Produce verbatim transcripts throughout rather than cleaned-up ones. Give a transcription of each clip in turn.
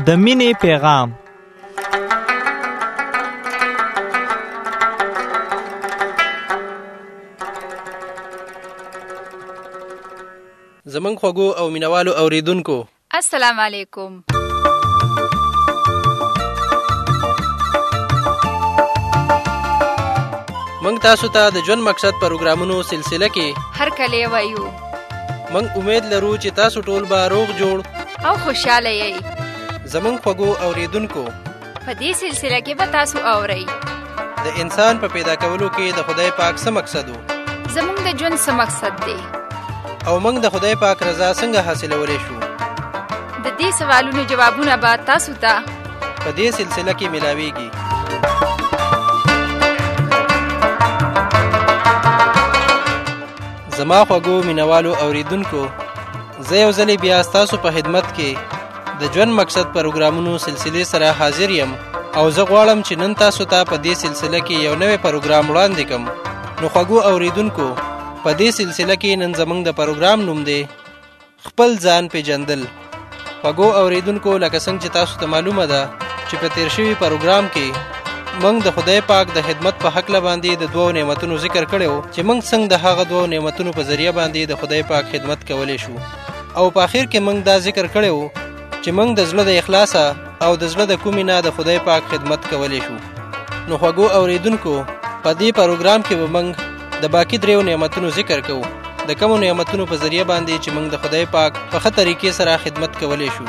د مینې پیغام. زمونږ خوږو او مینوالو اوریدونکو السلام علیکم. مونږ تاسو ته د ژوند مقصد پروګرامونو سلسله کې هر کله وایو. مونږ امید لرو چې تاسو ټول به روغ جوړ او خوشاله یئ. زمونږ خوږو اوریدونکو په دې سلسله کې به تاسو اورئ د انسان په پیدا کولو کې د خدای پاک څه مقصد و، زمونږ د ژوند څه مقصد دی، او موږ د خدای پاک رضا څنګه حاصلولی شو. د دې سوالونو جوابونه به تاسو ته په دې سلسله کې ملاویږي. زما خوږو مینوالو اوریدونکو، زه یو ځلې بیا ستاسو په خدمت کې د ژوند مقصد پروګرامونو سلسلې سره حاضر یم، او زه غواړم چې نن تاسو ته په دې سلسله کې یو نوی پروګرام وړاندې کړم. نو خوږو اوریدونکو، په دې سلسله کې نن زمونږ د پروګرام نوم دی خپل ځان پیژندل. خوږو اوریدونکو، لکه څنګه چې تاسو ته معلومه ده چې په تیر شوي پروګرام کې موږ د خدای پاک د خدمت په حق باندې د دوو نعمتونو ذکر کړو چې موږ څنګه د هغه دوو نعمتونو په ذریعہ باندې د خدای پاک خدمت کولی شو، او په اخر کې موږ دا ذکر کړو چې موږ د زړه د اخلاصه او د زړه د کومې نه د خدای پاک خدمت کولی شو. نو خوږو اوریدونکو، په دې پروګرام کې به موږ د باقی دریو نعمتونو ذکر کوو، د کومو نعمتونو په ذریعہ باندې چې موږ د خدای پاک په ښه طریقې سره خدمت کولی شو.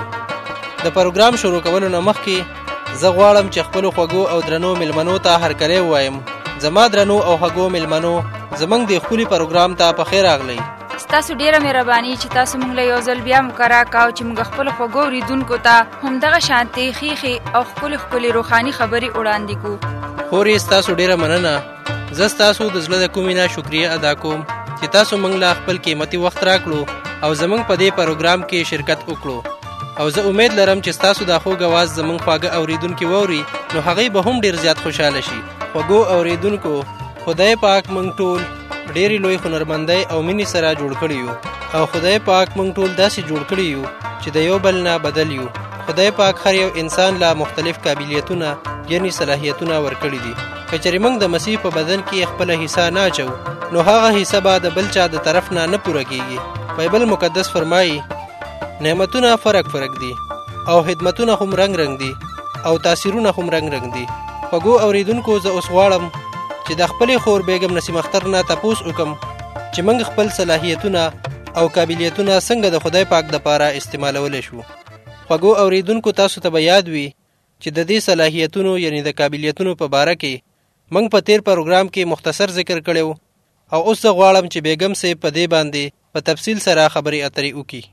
د پروګرام شروع کولو نه مخکې زه غواړم چې خپلو خوږو او درنو مېلمنو ته هرکلی ووایم. زما درنو او خوږو مېلمنو، زموږ د ښکلي پروګرام ته په خیر راغلی. ستاسو ډیره مهرباني چې تاسو موږ له یو ځل بیا مقرره کاو چې موږ خپلو خوږو اوریدونکو ته همدغه شانتې ښیښې او ښکلې ښکلې روښاني خبرې وړاندې کړو. خورې ستاسو ډیره مننه. زه ستاسو د زړه د کومې نه شکریه ادا کوم چې تاسو موږ له خپل قیمتي وخت راکړو او زموږ په دې پروګرام کې شرکت وکړو. او زه امید لرم چې ستاسو د خوږ اواز زموږ خواږه اوریدونکي واوري، نو هغوی به هم ډیر زیات خوشحاله شي. خوږو اوریدونکو، خدای پاک موږ ټول ډېرې لوی هنرمندۍ او مینې سره جوړ کړي یو، او خدای پاک موږ ټول داسې جوړ کړي یو چې د یو بل نه بدل یو. خدای پاک هر یو انسان له مختلف قابلیتونه یعنی صلاحیتونه ورکړي دي. که چېرې موږ د مسیح په بدن کې خپله حصه نه اچو، نو هغه حصه به د بل چا د طرف نه نه پوره کېږي. بایبل مقدس فرمایي نعمتونه فرق فرق دي، او خدمتونه هم رنگ رنگ دي، او تاثیرونه هم رنگ رنگ دي. خوږو اوریدونکو، زه اوس غواړم چې د خپلې خور بیګم نسیم اختر نه تپوس وکم چې موږ خپل صلاحیتونه او قابلیتونه څنګه د خدای پاک دپاره استعمالولی شو. خوږو اوریدونکو، تاسو ته به یاد وي چې د دې صلاحیتونو یعنی د قابلیتونو په باره کې موږ په تیر پروګرام کې مختصر ذکر کړی، او اوس زه غواړم چې بیګم صاحب په دې باندې په تفصیل سره خبرې اترې وکړي.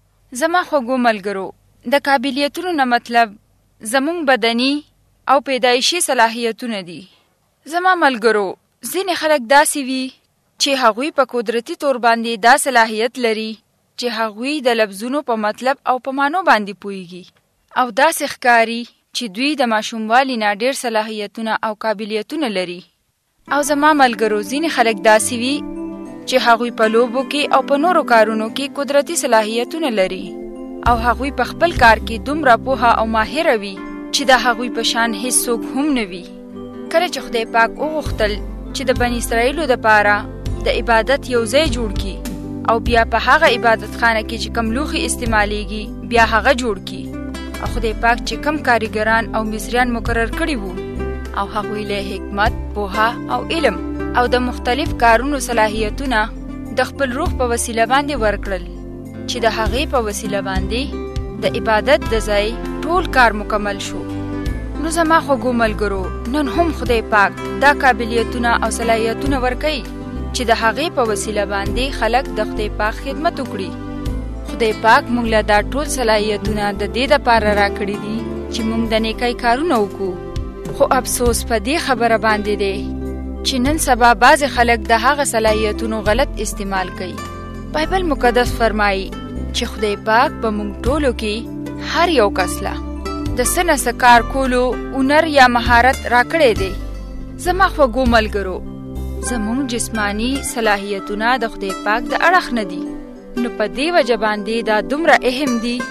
زما خوږو ملګرو، د قابلیتونو نه مطلب زموږ بدني او پیدایشي صلاحیتونه دي. زما ملګرو، ځینې خلک داسې وي چې هغوی په قدرتي طور باندې دا صلاحیت لري چې هغوی د لفظونو په مطلب او په معنو باندې پوهیږي، او داسې ښکاري چې دوی د ماشوموالي نه ډېر صلاحیتونه او قابلیتونه لري. او زما ملګرو، ځینې خلک داسې وي چې هغوی په لوبو کې او په نورو کارونو کې قدرتي صلاحیتونه لري، او هغوی په خپل کار کې دومره پوهه او ماهره وي چې د هغوی په شان هیڅ څوک هم نه وي. کله چې خدای پاک وغوښتل چې د بني اسرائیلو دپاره د عبادت یو ځای جوړ کړي، او بیا په هغه عبادت خانه کې چې کم لوښي استعمالیږي بیا هغه جوړ کړي، او خدای پاک چې کم کاریګران او مصریان مقرر کړي وو، او هغوی له حکمت، پوهه او علم او د مختلف کارونو صلاحیتونه د خپل روح په وسیله باندې ورکړل چې د هغې په وسیله باندې د عبادت د ځای ټول کار مکمل شو. نو زما خوږو ملګرو، نن هم خدای پاک دا قابلیتونه او صلاحیتونه ورکوي چې د هغې په وسیله باندې خلک د خدای پاک خدمت وکړي. خدای پاک موږ له دا ټول صلاحیتونه د دې دپاره راکړي دي چې موږ د نیکۍ کارونه وکړو. خو افسوس په دې خبره باندې دی چې نن سبا بعضې خلک د هغه صلاحیتونو غلط استعمال کوي. بایبل مقدس فرمایي چې خدای پاک په موږ ټولو کې هر یو کس له د څه نه څه کار کولو هنر یا مهارت راکړی دی. زما خوږو ملګرو، زموږ جسمانی صلاحیتونه د خدای پاک د اړخ نه دي، نو په دې وجه باندې دا دومره اهم دي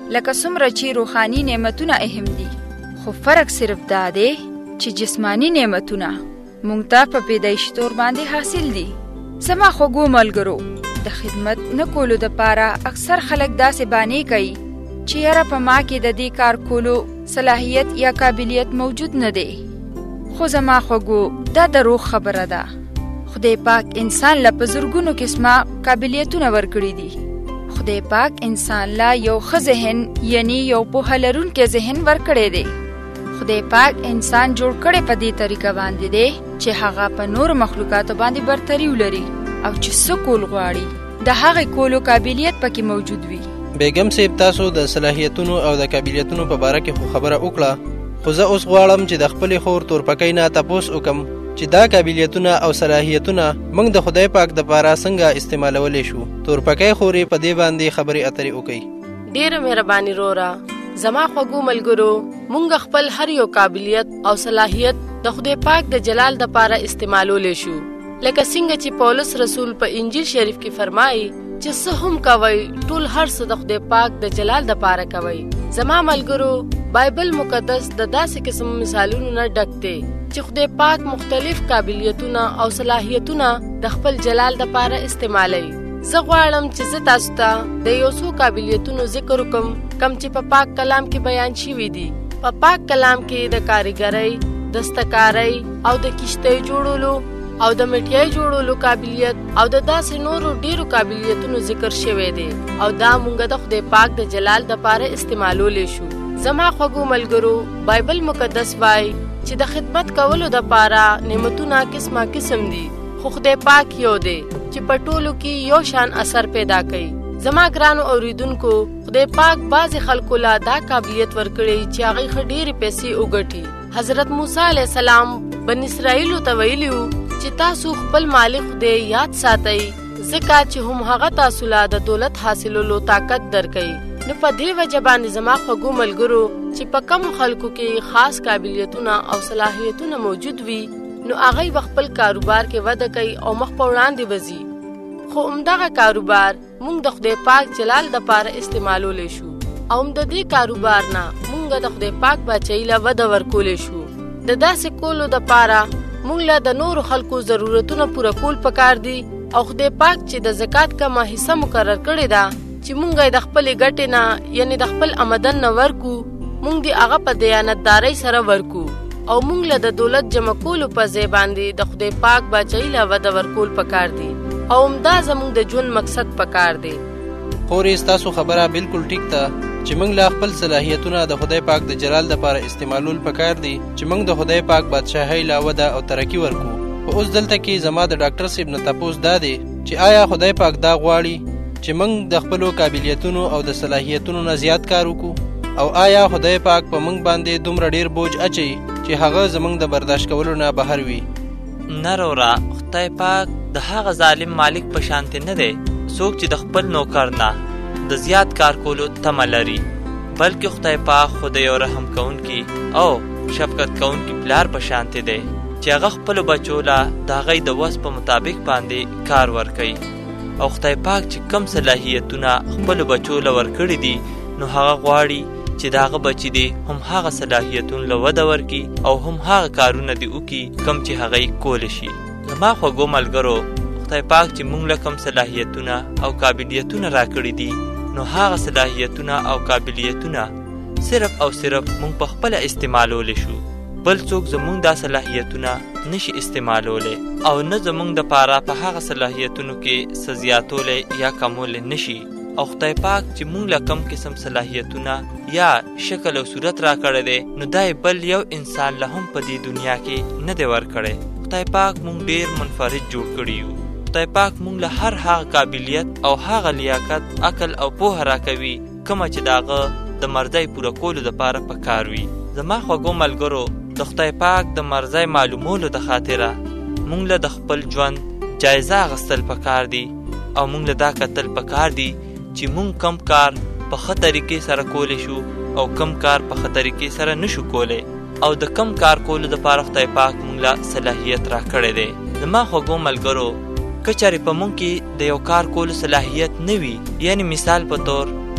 لکه څومره چې روحاني نعمتونه اهم دي، خو فرق صرف دا دی چې جسمانی نعمتونه مونږ ته په پیدایشي طور باندې حاصل دي. زما خوږو ملګرو، د خدمت نه کولو دپاره اکثر خلک داسې بانې کوي چې یاره په ما کې د دې کار کولو صلاحیت یا قابلیت موجود نه دی. خو زما خوږو، دا دروغ خبره ده. خدای پاک انسان له په زرګونو قسمه قابلیتونه ورکړي دي. خدای پاک انسان لا یو ښه ذهن یعنی یو پوهه لرونکی ذهن ورکړی دی. خدای پاک انسان جوړ کړی په دې طریقه باندې دی چې هغه په نور مخلوقاتو باندې برتري ولري او چې څه کول غواړي د هغې کولو قابلیت پکې موجود وي. بیګم صاحب، تاسو د صلاحیتونو او د قابلیتونو په باره کې خو خبره وکړه، خو زه اوس غواړم چې د خپلې خور تورپکۍ نه تپوس وکم چې دا قابلیتونه او صلاحیتونه موږ د خدای پاک دپاره څنګه استعمالولی شو. تورپکۍ خورې په دې باندې خبرې اترې وکړي. ډېره مهرباني رورا. زما خوږو ملګرو، مونږ خپل هر یو قابلیت او صلاحیت د خدای پاک د جلال دپاره استعمالولی شو، لکه څنګه چې پولس رسول په انجیل شریف کې فرمایي چې څه هم کوئ ټول هر څه د خدای پاک د جلال دپاره کوئ. زما ملګرو، بایبل مقدس د داسې قسم مثالونو نه ډک دی چې خدای پاک مختلف قابلیتونه او صلاحیتونه د خپل جلال دپاره استعمالوي. زه غواړم چې زه تاسو ته د یو څو قابلیتونو ذکر وکم کم چې په پاک کلام کې بیان شوي دي. په پاک کلام کې د کاریګرۍ، دستکارۍ او د کښتۍ جوړولو او د مټیای جوړولو قابلیت او د داسې نورو ډیرو قابلیتونو ذکر شوی دی او دا مونږ د خدای پاک د جلال دپاره استعمالولی شو. زما خوږو ملګرو، بایبل مقدس وایي چې د خدمت کولو دپاره نعمتونه قسمه قسم دي، خو خدای پاک یو دی چې په ټولو کې یو شان اثر پیدا کوي. زما ګرانو اوریدونکو، خدای پاک بعضې خلکو له دا قابلیت ورکړی چې هغوی ښه ډېرې پیسې وګټي. حضرت موسی علیه السلام بن اسرائیلو ته ویلي وو چې تاسو خپل مالک خدای یاد ساتئ، ځکه چې هم هغه تاسو له د دولت حاصلولو طاقت درکوي. نو په دې وجه باندې زما خوږو ملګرو، چې په کمو خلکو کې خاص قابلیتونه او صلاحیتونه موجود وي، نو هغوی به خپل کاروبار کې وده کوي او مخ په وړاندې به ځي. خو همدغه کاروبار مونږ د خدای پاک جلال دپاره استعمالولی شو او هم د دې کاروبار نه مونږ د خدای پاک بچۍ له وده ورکولی شو. د داسې کولو دپاره مونږ له د نورو خلکو ضرورتونه پوره کول پکار دي او خدای پاک چې د زکات کمه حصه مقرر کړې ده چې مونږ یې د خپلې ګټې نه یعنې د خپل آمدن نه ورکو، مونږ دې هغه په دیانتدارۍ سره ورکو او مونږ له د دولت جمع کولو په ځای باندې د خدای پاک بچۍ له وده ورکول پکار دي او همدا زموږ د ژوند مقصد پکار دی. خورې، ستاسو خبره بالکل ټیک ده چې موږ له خپل صلاحیتونه د خدای پاک د جلال دپاره استعمالول پکار دي چې موږ د خدای پاک بادشاهۍ له وده او ترقي ورکو. خو اوس دلته کې زما د ډاکټر صاحب نه تپوس دا دی چې آیا خدای پاک دا غواړي چې موږ د خپلو قابلیتونو او د صلاحیتونو نه زیات کار وکړو، او آیا خدای پاک په موږ باندې دومره ډیر بوج اچوي چې هغه زموږ د برداشت کولو نه بهر وي؟ نه رورا، خدای پاک د هغه ظالم مالک په شانتې نه دی څوک چې د خپل نوکر نه د زیات کار کولو تمه لري، بلکې خدای پاک خو د یو رحم کوونکي او شفقت کوونکي پلار په شانتې دی چې هغه خپلو بچو له د هغوی د وس په مطابق باندې کار ورکوي. او خدای پاک چې کم صلاحیتونه خپلو بچو له ورکړي دي، نو هغه غواړي چې د هغه بچي دي هم هغه صلاحیتونه له وده ورکړي او هم هغه کارونه دي وکړي کم چې هغوی کولی شي. زما خوږو ملګرو، خدای پاک چې موږ له کم صلاحیتونه او قابلیتونه راکړي دي، نو هغه صلاحیتونه او قابلیتونه صرف او صرف موږ په خپله استعمالولی شو، بل څوک زموږ دا صلاحیتونه نشي استعمالولی او نه زموږ دپاره په هغه صلاحیتونو کې څه زیاتولی یا کمولی نشي. او خدای پاک چې موږ له کم قسم صلاحیتونه یا شکل او صورت راکړی دی، نو دا بل یو انسان له هم په دې دنیا کې نه دی ورکړی. خدای پاک مونږ ډیر منفرد جوړ کړي یو. خدای پاک مونږ له هر هغه قابلیت او هغه لیاقت، عقل او پوهه راکوي کومه چې د هغه د مرضۍ پوره کولو دپاره پکار وي. زما خوږو ملګرو، د خدای پاک د مرضۍ معلومولو د خاطره مونږ له د خپل ژوند جایزه اخیستل پکار دي او مونږ له دا کتل پکار دي چې مونږ کم کار په ښه طریقې سره کولی شو او کم کار په ښه طریقې سره نشو کولی، او د کم کار کولو دپاره خدای پاک مونږ له صلاحیت راکړی دی. زما خوږو ملګرو، که چېرې په مونږ کې د یو کار کولو صلاحیت نه وي، یعنې مثال په طور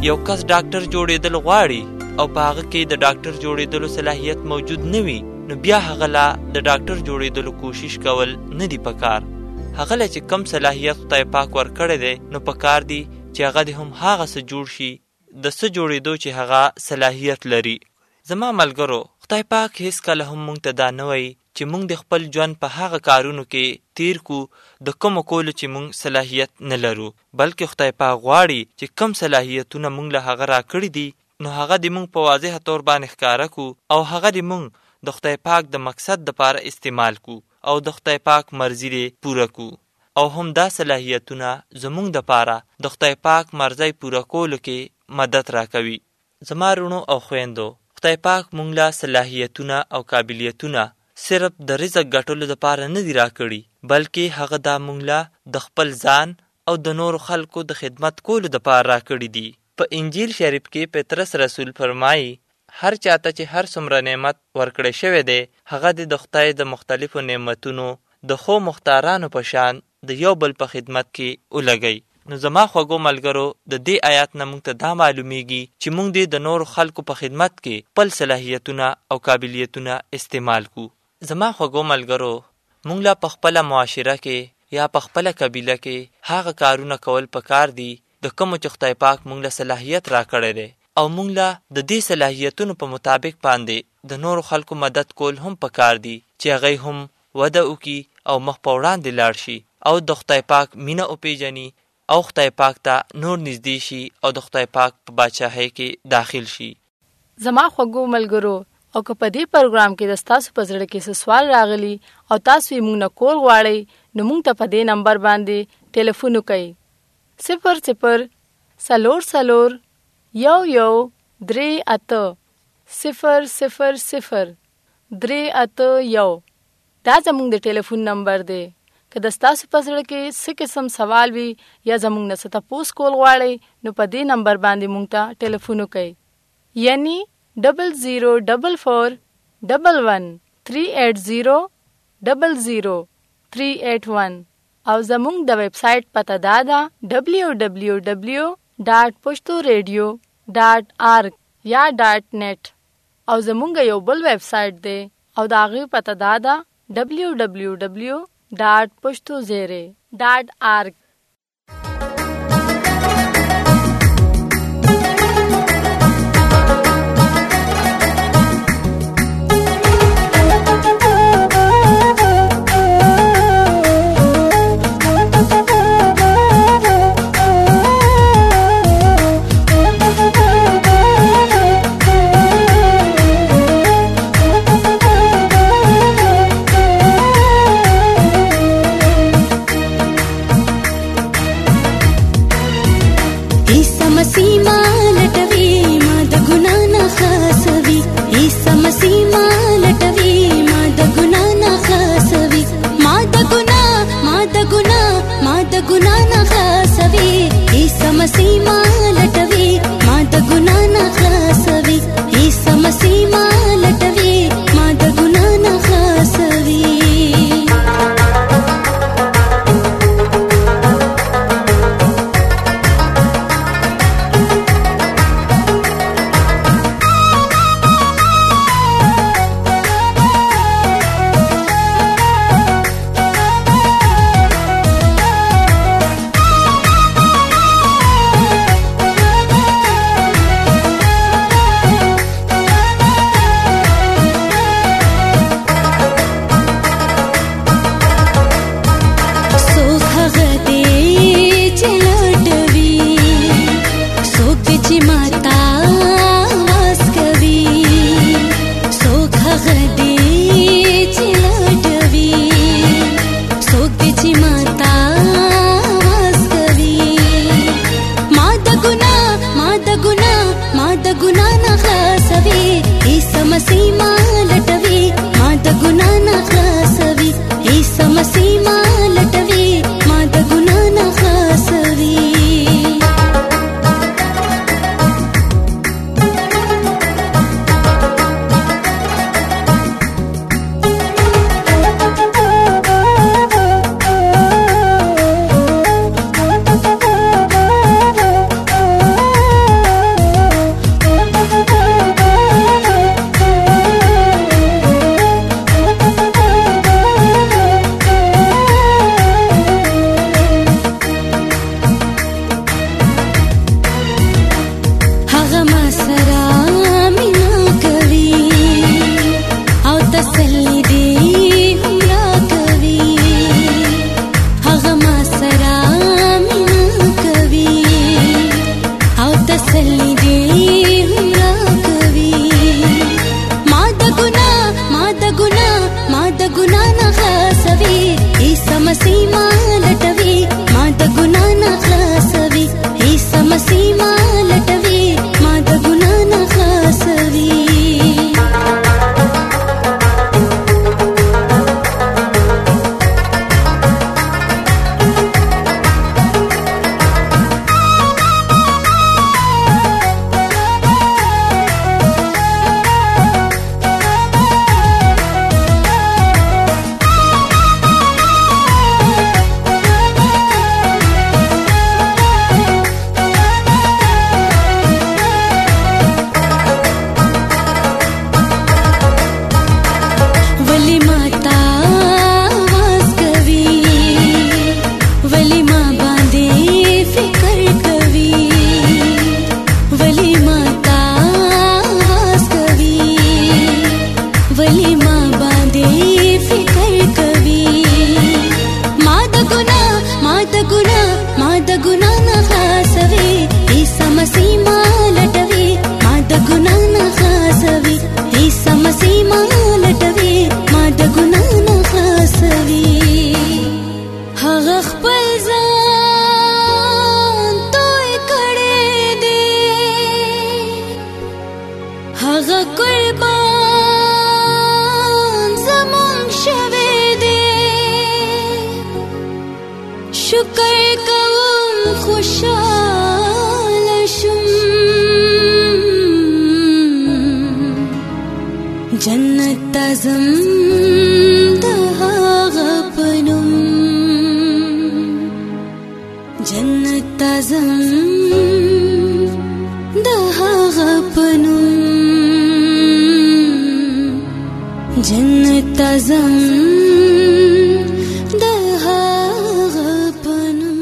یو کس ډاکټر جوړېدل غواړي او په هغه کې د ډاکټر جوړېدلو صلاحیت موجود نه وي، نو بیا هغه لا د ډاکټر جوړېدلو کوشش کول نه دی پکار. هغه له چې کم صلاحیت خدای پاک ورکړی دی، نو پکار دی چې هغه دې هم هغه څه جوړ شي د څه جوړېدو چې هغه صلاحیت لري. زما ملګرو، خدای پاک هیڅ کله هم موږ ته دا نه وایي چې موږ د خپل ژوند په هغه کارونو کې تیر کو د کومو کولو چې موږ صلاحیت نه لرو، بلکې خدای پاک غواړي چې کم صلاحیتونه موږ له هغه راکړي دي، نو هغه د موږ په واضح طور باندې ښکاره کو او هغه د موږ د خدای پاک د مقصد دپاره استعمال کو او د خدای پاک مرضی دې پوره کو. او هم دا صلاحیتونه زموږ دپاره د خدای پاک مرضی پوره کولو کې مدد راکوي. زما رونو او خویندو، خدای پاک موږ له صلاحیتونه او قابلیتونه صرف د رزق ګټلو دپاره نه دي راکړي، بلکې هغه دا موږ له د خپل ځان او د نورو خلکو د خدمت کولو دپاره راکړي دي. په انجیل شریف کې پطرس رسول فرمایي هر چاته چې هر څومره نعمت ورکړی شوی دی، هغه د خدای د مختلفو نعمتونو د خو مختارانو په شان د یو بل په خدمت کې ولګوي. نو زما خوږو ملګرو، د دې آیات نه موږ ته دا معلومیږي چې موږ دې د نورو خلکو په خدمت کې خپل صلاحیتونه او قابلیتونه استعمال کو. زما خوږو ملګرو، موږ لا په خپله معاشره کې یا په خپله قبیله کې هغه کارونه کول پکار دي د کومو چې خدای پاک موږ له صلاحیت راکړی دی، او موږ له د دې صلاحیتونو په مطابق باندې د نورو خلکو مدد کول هم پکار دي چې هغوی هم وده وکړي او مخ په وړاندې لاړ شي او د خدای پاک مینه وپېژني او خدای پاک ته نور نږدې شي او د خدای پاک په بادشاهۍ کې داخل شي. زما خوږو ملګرو، او که په دې پروګرام کې د ستاسو په زړه کې څه سوال راغلی او تاسو یې موږ نه کول غواړئ، نو موږ ته په دې نمبر باندې ټلیفون وکړئ: صفر صفر څلور څلور یو یو درې اته صفر صفر صفر درې اته یو. دا زموږ د ټلیفون نمبر دی. که د ستاسو په زړه کې څه قسم سوال وي یا زموږ نه څه تپوس کول غواړئ، نو په دې نمبر باندې موږ ته ټلیفون وکړئ، یعنی ډبل زیرو ډبل فور ډبل ون تھری ایٹ زیرو ډبل زیرو تھری ایٹ ون. او زموږ د ویب سایټ پته دا ده ډبلیو ډبلیو ډبلیو ډاټ پښتو ریډیو ډاټ آرګ یا ډاټ نیټ. او زموږ یو بل ویب سایټ دی او د هغې پته دا ده ډبلیو ډبلیو ډبلیو ډاټ پښتو زیرې ډاټ آرګ. جنت تزم دهاغ پنم جنت تزم دهاغ پنم جنت تزم دهاغ پنم.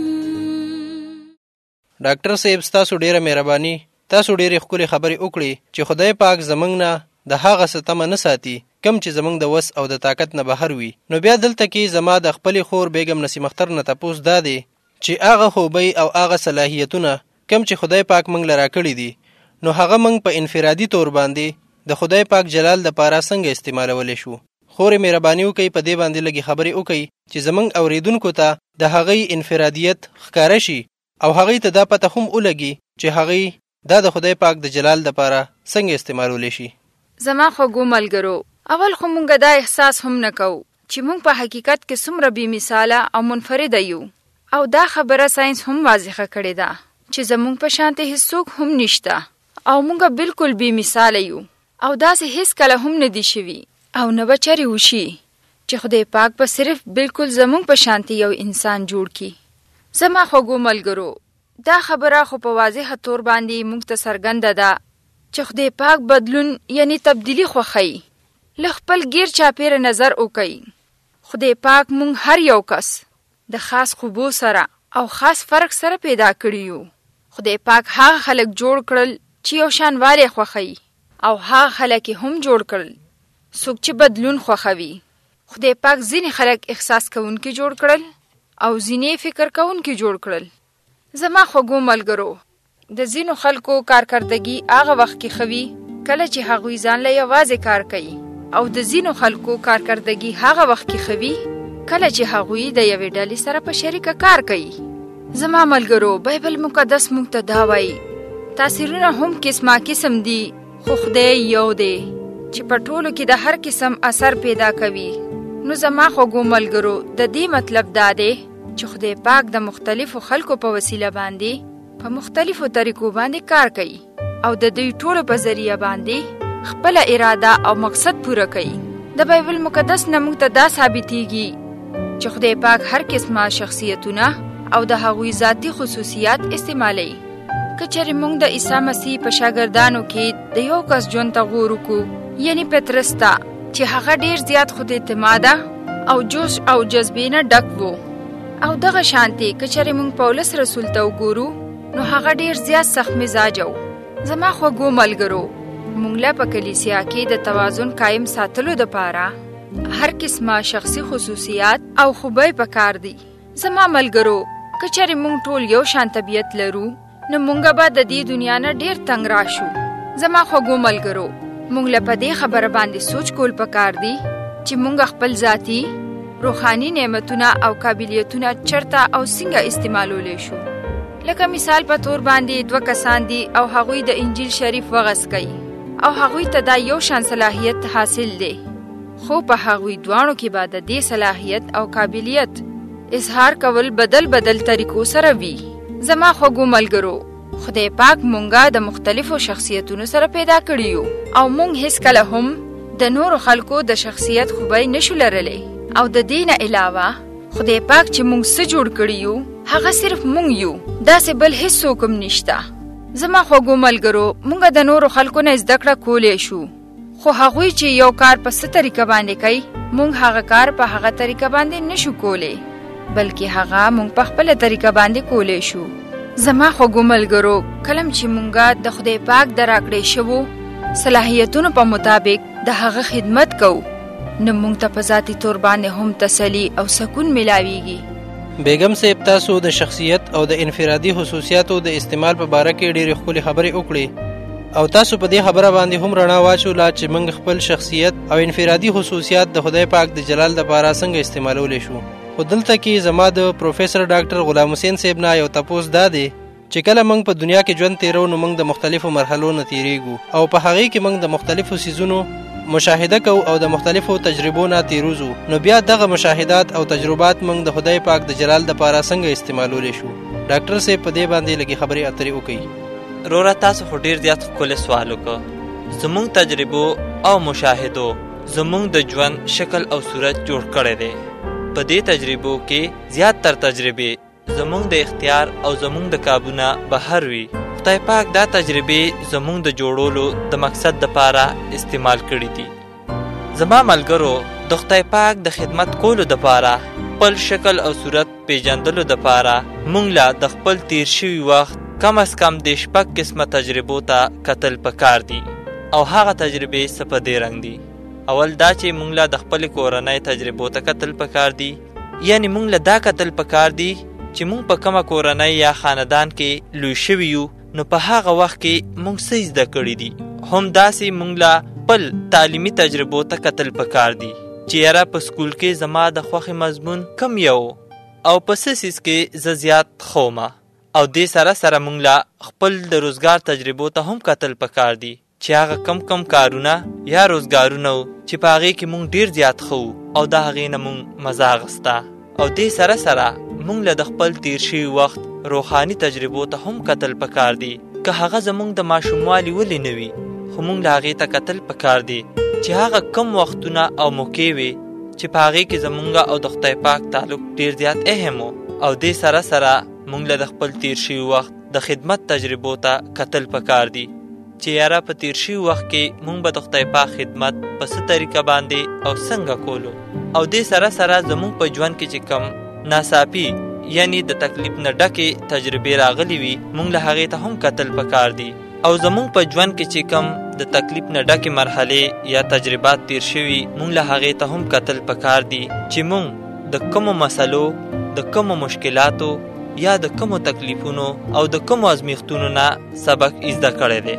ډاکټر صاحب ستاسو ډیره مهرباني. تاسو ډیره ښکلې خبرې وکړې چې خدای پاک زمونږ نه د هغه څه تمه نه ساتي کم چې زمونږ د وس او د طاقت نه بهر وي. نو بیا دلته کې زما د خپلې خور بیګم نسیم اختر نه تپوس دا دی چې هغه خوبۍ او هغه صلاحیتونه کم چې خدای پاک موږ له راکړي دي نو هغه موږ په انفرادي طور باندې د خدای پاک جلال د پاره څنګه استعمالولی شو. خورې مهرباني وکړئ په دې باندې لږې خبرې وکړئ چې زموږ اوریدونکو ته د هغې انفرادیت ښکاره شي او هغې ته دا پته هم ولګي چې هغې دا د خدای پاک د جلال د پاره څنګه استعمالولی شي. زما خوږو ملګرو، اول خو مونږ دا احساس هم نه کوو چې مونږ په حقیقت کې څومره بې مثاله او منفرده یو، او دا خبره ساينس هم واضحه کړې ده چې زمونږ په شانته هیڅوک هم نشته او مونږ بالکل بې مثاله یو او داسې هیڅ کله هم نه دي شوي او نه به چرې وشي چې خدای پاک به صرف بالکل زمونږ په شانته یو انسان جوړ کړي. زما خوږو ملګرو، دا خبره خو په واضحه طور باندې مونږ ته څرګنده ده چې خدای پاک بدلون یعنی تبدیلی خوښوي. له خپل غیر چاپیره نظر وکړئ. خدای پاک مونږ هر یو کس د خاص خوبو سره او خاص فرق سره پیدا کړی یو. خدای پاک هغه خلک جوړ کړل چې یو شان والی خوښوي او هغه خلک هم جوړ کړل څوک چې بدلون خوښوي. خدای پاک ځینې خلک احساس کوونکي جوړ کړل او ځینې فکر کوونکي جوړ کړل. زما خوږو ملګرو، د ځینو خلکو کارکردګي هغه وخت کې ښه وي کله چې هغوی ځان له یوازې کار کوي او د ځینو خلکو کارکردګي هغه وخت کې ښه وي کله چې هغوی د یوې ډلې سره په شریکه کار کوي. زما ملګرو، بایبل مقدس موږ ته دا وایي تاثیرونه هم قسمه قسم دي خو خدای یو دی چې په ټولو کې د هر قسم اثر پیدا کوي. نو زما خوږو ملګرو، د دې مطلب دا دی چې خدای پاک د مختلفو خلکو په وسیله باندې په مختلفو طریقو باندې کار کوي او د دوی ټولو په ذریعہ باندې خپل اراده او مقصد پوره کوي. د بایبل مقدس نه موږ ته دا ثابتېږي چې خدای پاک هر قسمه شخصیتونه او د هغوی ذاتی خصوصیات استعمالوي. که چېرې موږ د عیسی مسیح په شاګردانو کې د یو کس ژوند ته غور وکړو، یعنی پطرس ته چې هغه ډېر زیات خود اعتماده او جوش او جذبې نه ډک و، او دغه شانتې که چېرې موږ پولس رسول ته وګورو نو هغه ډېر زیات سخت مزاجه و. زما خوږو ملګرو، موږ له په کلیسیا کې د توازن قایم ساتلو دپاره هر قسمه شخصي خصوصیات او خوبۍ پکار دي. زما ملګرو، که چېرې موږ ټول یو شان طبیعت لرو نو موږ به د دې دنیا نه ډېر تنګ راشو. زما خوږو ملګرو، موږ له په دې خبره باندې سوچ کول پکار دي چې موږ خپل ذاتي روحاني نعمتونه او قابلیتونه چرته او څنګه استعمالولی شو. لکه مثال په تور باندې دوه کسان دي او هغوی د انجیل شریف وغس کوي او هغوی ته دا یو شان صلاحیت حاصل دی، خو په هغوی دواړو کې به د دې صلاحیت او قابلیت اظهار کول بدل بدل طریقو سره وي. زما خوږو ملګرو، خدای پاک مونږه د مختلفو شخصیتونو سره پیدا کړي یو او مونږ هیڅ کله هم د نورو خلکو د شخصیت خوبۍ نشو لرلی، او د دې نه علاوه خدای پاک چې مونږ څه جوړ کړي یو هغه صرف مونږ یو، داسې بل هیڅوک هم نشته. زما خوږو ملګرو، مونږ د نورو خلکو نه زده کړه کولی شو، خو هغوی چې یو کار په څه طریقه باندې کوي مونږ هغه کار په هغه طریقه باندې نشو کولی، بلکې هغه مونږ په خپله طریقه باندې کولی شو. زما خوږو ملګرو، کلم چې مونږه د خدای پاک د راکړې شوو صلاحیتونو په مطابق د هغه خدمت کوو نو مونږ ته په ذاتي طور باندې هم تسلي او سکون ملاویږي. بیگم صاحب، تاسو د شخصیت او د انفرادي خصوصیاتو د استعمال په باره کې ډېرې ښکلې خبرې وکړې او تاسو په دې خبره باندې هم رڼا واچوله چې موږ خپل شخصیت او انفرادي خصوصیات د خدای پاک د جلال دپاره څنګه استعمالولی شو. خو دلته کې زما د پروفیسر ډاکټر غلام حسین صاحب نه یو تپوس دا دی چې کله موږ په دنیا کې ژوند تیرو نو موږ د مختلفو مرحلو نه تیریږو او په هغې کې موږ د مختلفو څیزونو مشاهده کوو او د مختلفو تجربو نه تیروزو، نو بیا دغه مشاهدات او تجربات موږ د خدای پاک د جلال دپاره څنګه استعمالولی شو. ډاکټر صاحب په دې باندې لږې خبرې اترې وکړي. وروره، تاسو خو ډېر زیات ښکلی سوال وکړو زمونږ تجربو او مشاهدو زمونږ د ژوند شکل او صورت جوړ کړی دی. په دې تجربو کې زیات تر تجربې زمونږ د اختیار او زمونږ د کابونه بهر وي. خدای پاک دا تجربې زمونږ د جوړولو د مقصد دپاره استعمال کړي دي. زما ملګرو، د خدای پاک د خدمت کولو دپاره خپل شکل او صورت پیژندلو دپاره مونږ له د خپل تیر شوي وخت کم از کم د شپږ قسمه تجربو ته کتل پکار دي. او هغه تجربې څه په دې رنګ دي. اول دا چې مونږ له د خپلې کورنۍ تجربو ته کتل پکار دي، یعنی مونږ له دا کتل پکار دي چې مونږ په کومه کورنۍ یا خاندان کې لوی شوي یو، نو په هغه وخت کې مونږ څه زده کړي دي. هم داسې مونږ له خپل تعلیمي تجربو ته کتل پکار دي چې یاره په سکول کې زما د خوښې مضمون کم یو او په څه څیز کې زه زیات ښه ومه. او دې سره سره مونږ له خپل د روزګار تجربو ته هم کتل پکار دي چې هغه کم کم کارونه یا روزګارونه و چې په هغې کې مونږ ډېر زیات ښه او د هغې نه مونږ مزه اخسته. او دې سره سره مونږ له د خپل تیر شوي وخت روحاني تجربو ته هم کتل پکار دي، که هغه زمونږ د ماشوموالي ولې نه وي، خو مونږ له هغې ته کتل پکار دي چې هغه کم وختونه او موقع وي چې په هغې کې زمونږ او د خدای پاک تعلق ډېر زیات اهم و. او دې سره سره مونږ له د خپل تیر شوي وخت د خدمت تجربو ته کتل پکار دي چې یاره په تیر شوي وخت کې مونږ به د خدای پاک خدمت په څه طریقه باندې او څنګه کولو. او دې سره سره زمونږ په ژوند کې چې کم ناڅاپي یعنی د تکلیف نه ډکې تجربې راغلي وي، مونږ له هغې ته هم کتل پکار دي. او زمونږ په ژوند کې چې کم د تکلیف نه ډکې مرحلې یا تجربات تیر شوي، مونږ له هغې ته هم کتل پکار دي چې مونږ د کومو مسلو، د کومو مشکلاتو یا د کومو تکلیفونو او د کومو ازمیښتونو نه سبق زده کړی دی.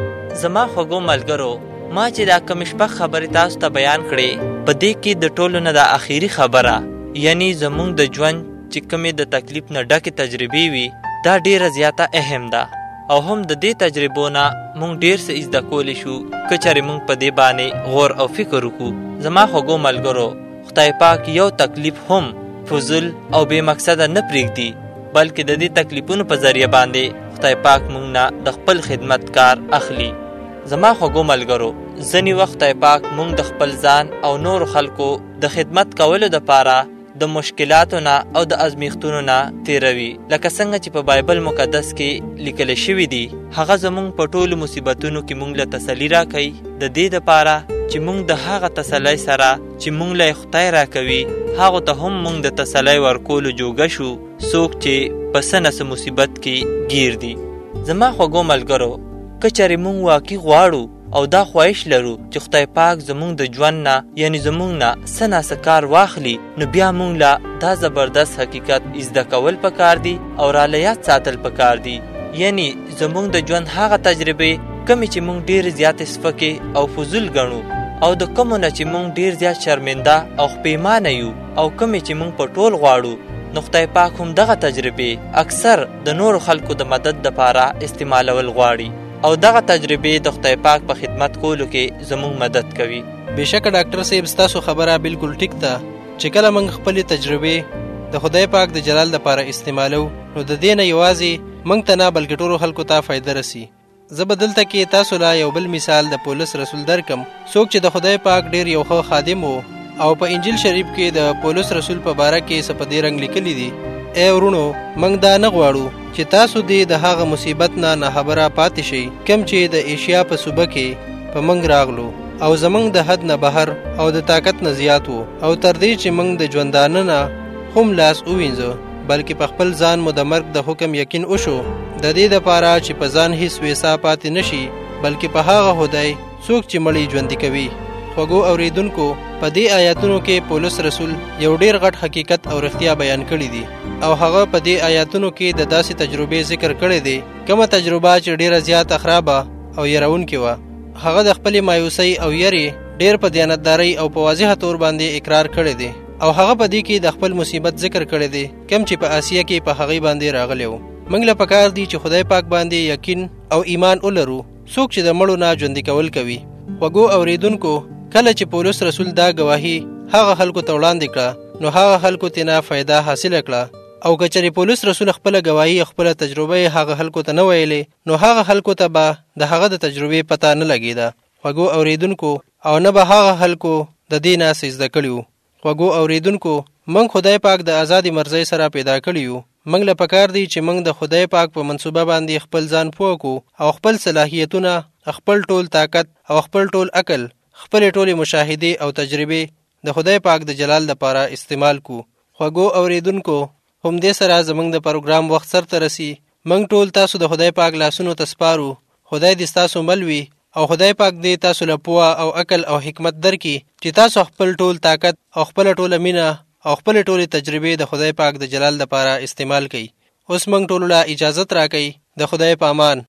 زما خوږو ملګرو، ما چې دا کومې شپږ خبرې تاسو ته بیان کړې، په دې کې د ټولو نه د آخري خبره یعنی زمونږ د ژوند چې کومې د تکلیف نه ډکې تجربې وي، دا ډېره زیاته اهم ده. او هم د دې تجربو نه مونږ ډېر څه زده کولی شو که چېرې مونږ په دې باندې غور او فکر وکړو. زما خوږو ملګرو، خدای پاک یو تکلیف هم فضول او بې مقصده نه پرېږدي، بلکې د دې تکلیفونو په ذریعه باندې خدای پاک مونږ نه د خپل خدمت کار اخلي. زما خوږو ملګرو، ځینې وخت خدای پاک مونږ د خپل ځان او نورو خلکو د خدمت کولو دپاره د مشکلاتو نه او د ازمیښتونو نه تیروي، لکه څنګه چې په بایبل مقدس کې لیکل شوي دي. هغه زمونږ په ټولو مصیبتونو کې مونږ له تسلي راکوي، د دې دپاره چې مونږ د هغه تسلی سره چې مونږ له خدای راکوي، هغو ته هم مونږ د تسلی ورکولو جوګه شو، څوک چې په څه نه څه مصیبت کې ګیر دي. زما خوږو ملګرو، که چېرې مونږ واقعي غواړو او دا خواهش لرو چې خدای پاک زمونږ د ژوند نه یعنی زمونږ نه څه ناڅه کار واخلي، نو بیا مونږ له دا زبردست حقیقت زده کول پکار دي او را له یاد ساتل پکار دي. یعنی زمونږ د ژوند هغه تجربې کمې چې مونږ ډېر زیاتې سپکې او فضول ګڼو او د کومو نه چې مونږ ډېر زیات شرمنده او خپېمانه یو او کمې چې مونږ په ټول غواړو، نو خدای پاک هم دغه تجربې اکثر د نورو خلکو د مدد دپاره استعمالول غواړي او دغه تجربې د خدای پاک په خدمت کولو کې زموږ مدد کوي. بېشکه ډاکټر صاحب، ستاسو خبره بالکل ټیک ده چې کله موږ خپلې تجربې د خدای پاک د جلال دپاره استعمالو، نو د دې نه یوازې موږ ته نه بلکې ټولو خلکو ته فایده رسي. زه به دلته کې تاسو له یو بل مثال د پولس رسول درکم، څوک چې د خدای پاک ډېر یو ښه خادم و او په انجیل شریف کې د پولس رسول په باره کې څه په دې رنګ لیکلي دي: ای ورونو، موږ دا نه غواړو چې تاسو دې د هغه مصیبت نه ناخبره پاتې شئ کوم چې د ایشیا په صوبه کې په موږ راغلو او زموږ د حد نه بهر او د طاقت نه زیات و، او تر دې چې موږ د ژوندانه نه هم لاس ووینځو، بلکې په خپل ځان مو د مرګ د حکم یقین وشو، د دې دپاره چې په ځان هیڅ ویسا پاتې نشي، بلکې په هغه خدای څوک چې مړی ژوندي کوي. خوږو اوریدونکو، په دې آیاتونو کې پولس رسول یو ډېر غټ حقیقت او رښتیا بیان کړي دي، او هغه په دې آیاتونو کې د داسې تجربې ذکر کړی دی کومه تجربه چې ډېره زیاته خرابه او یرونکې وه. هغه د خپلې مایوسۍ او یرې ډېر په دیانتدارۍ او په واضحه طور باندې اقرار کړی دی، او هغه په دې کې د خپل مصیبت ذکر کړی دی کوم چې په آسیا کې په هغې باندې راغلی و. موږ له پکار دی چې خدای پاک باندې یقین او ایمان ولرو، څوک چې د مړو نه ژوندي کول کوي. خوږو اوریدونکو، کله چې پولس رسول دا ګواهي هغه خلکو ته وړاندې کړه، نو هغه خلکو تینا فایده حاصله کړه، او کچری پولیس رسول خپل گواهی خپل تجربه هغه خلکو ته نه ویلې نو هغه خلکو ته به د هغه د تجربې پته نه لګیده. خوږو اوریدونکو او نه به هغه خلکو د دې نه څه زده کړي وو. خوږو اوریدونکو موږ خدای پاک د ازادي مرزۍ سره پیدا کړي یو. موږ له پکار دی چې موږ د خدای پاک په منصوبه باندې خپل ځان پوه کو او خپل صلاحیتونه خپل ټول طاقت او خپل ټول عقل خپل ټول مشاهده او تجربه د خدای پاک د جلال لپاره استعمال کو. خوږو اوریدونکو هم دې سره زموږ د پروګرام وخت سره ترسي. موږ ټول تاسو د خدای پاک لاسونو ته سپارو. خدای دې تاسو ملوي او خدای پاک دې تاسو له پوهه او عقل او حکمت درکړي چې تاسو خپل ټول طاقت او خپل ټول مینه او خپل ټول تجربه د خدای پاک د جلال لپاره استعمال کړئ. اوس موږ ټول له اجازه راکړئ. د خدای په امان.